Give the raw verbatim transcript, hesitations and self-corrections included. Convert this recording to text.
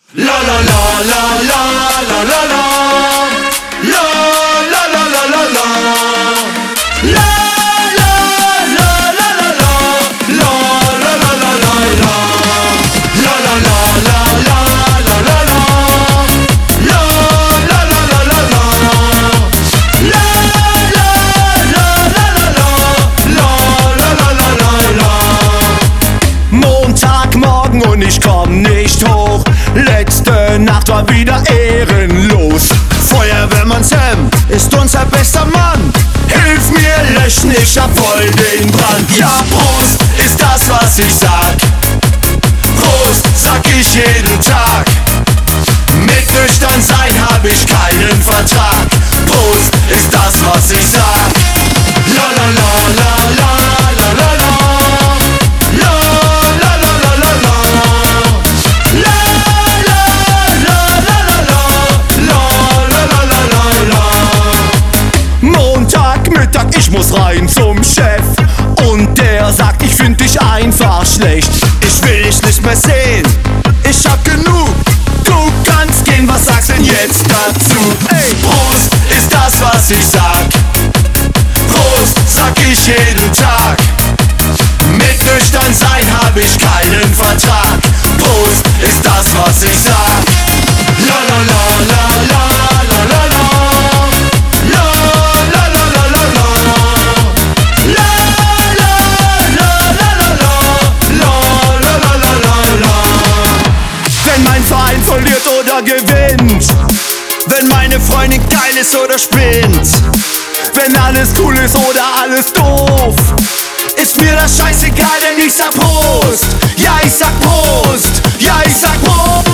La la la la la la la la La la la la la la La la la la la la La la la la la la La la la la la la la la La la la la la la La la la la la la La la la la la Montagmorgen und ich komm nicht hoch. Letzte Nacht war wieder ehrenlos. Feuerwehrmanns Hemd ist unser bester Mann. Hilf mir löschen, ich hab voll den Brand. Ja, Prost ist das, was ich sag. Prost sag ich jeden Tag. Mit nüchtern sein hab ich keinen Vertrag. Prost ist das, was ich sag. La la la la la la la la La la la la la la La la la la la la La la la la la la Montagmittag, ich muss rein zum Chef. Und der sagt, ich find dich einfach schlecht. Ich will dich nicht mehr sehen, ich hab genug. Du kannst gehen, was sagst denn jetzt dazu? Ey, Prost ist das, was ich sag. Prost sag ich jeden Tag. Mit nüchtern sein hab ich keinen Vertrag. Prost ist das, was ich sag. La la la la la la la la La la la la la la La la la la la la La la la la la la Wenn mein Verein verliert oder gewinnt, wenn meine Freundin geil ist oder spinnt, wenn alles cool ist oder alles doof, ist mir das scheißegal, denn ich sag Prost. Ja, ich sag Prost. Ja, ich sag Prost.